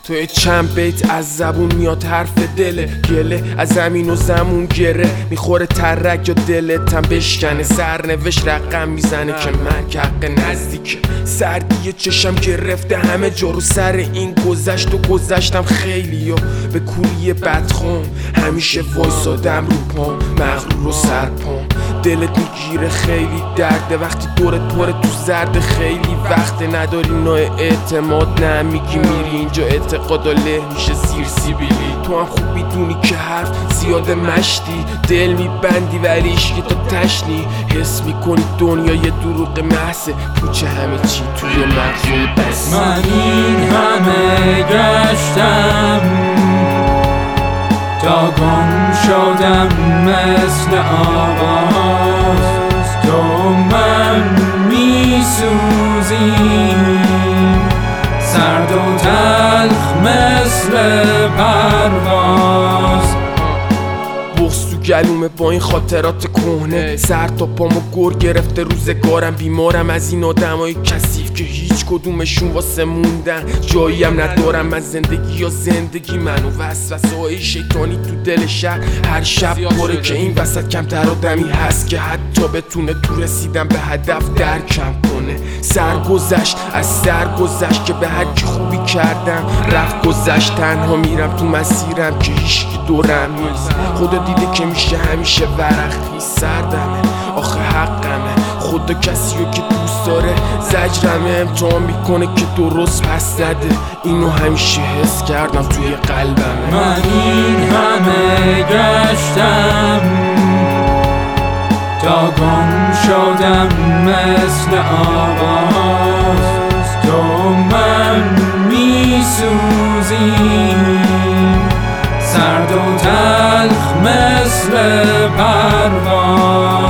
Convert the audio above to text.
توی چند بیت از زبون میاد حرف دله، گله از زمین و زمون گره میخوره ترک یا دلتم بشکنه، سرنوشت رقم میزنه که مرگ حق نزدیکه، سردی چشم گرفته همه جا رو سر این گذشت و گذشتم خیلی و به کوری بدخون همیشه وایسادم رو پام مغرور و سرپام، دلت میگیره خیلی درده وقتی دورت پره تو زرد، خیلی وقت نداری نوع اعتماد نه میگی میری اینجا اعتقاد و له میشه زیر سیبیلی، تو هم خوب میدونی که حرف زیاده مشتی، دل میبندی ولی عشقی تو تشنی، حس میکنی دنیا یه دروغ محضه، پوچه همه چی توی مغز بس. من این همه گشتم تا گم شدم مثل آواز، تو من میسوزیم سرد و تلخ مثل پرواز، بغض تو گلومه با این خاطرات کهنه، سر تا پامو گر گرفته روزگارم، بیمارم از این آدمای کثیف که هیچ کدومشون واسه موندن جایی هم ندارم، من زندگی یا زندگی منو وسوسه‌های شیطانی تو دل شهر هر شب پره که این وسط کمتر آدمی هست که حتی بتونه تو رسیدن به هدف درکم کنه، سرگذشت از سرگذشت که به هر کی خوبی کردم رفت گذشت، تنها میرم تو مسیرم که هیچکی دورم نیست، خدا دیده که میشه همیشه ورقی سردمه، آخه حقمه خدا کسیو که دوست داره زجرمه امتحان میکنه که درست پس زده، اینو همیشه حس کردم توی قلبمه. من این همه گشتم تا گم شدم مثل آواز، تو من میسوزیم سرد و تلخ مثل پرواز.